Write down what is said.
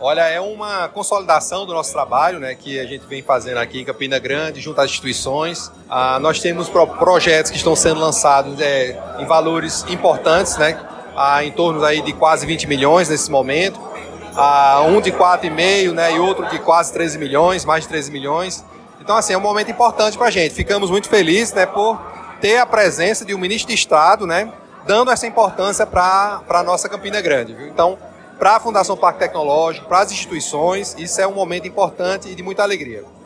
Olha, é uma consolidação do nosso trabalho, né, que a gente vem fazendo aqui em Campina Grande, junto às instituições. Nós temos projetos que estão sendo lançados em valores importantes, né, em torno aí de quase 20 milhões nesse momento. Um de 4,5, né, e outro de quase 13 milhões, mais de 13 milhões. Então, assim, é um momento importante para a gente. Ficamos muito felizes, né, por ter a presença de um ministro de Estado, né, dando essa importância para a nossa Campina Grande, viu? Então, para a Fundação Parque Tecnológico, para as instituições, isso é um momento importante e de muita alegria.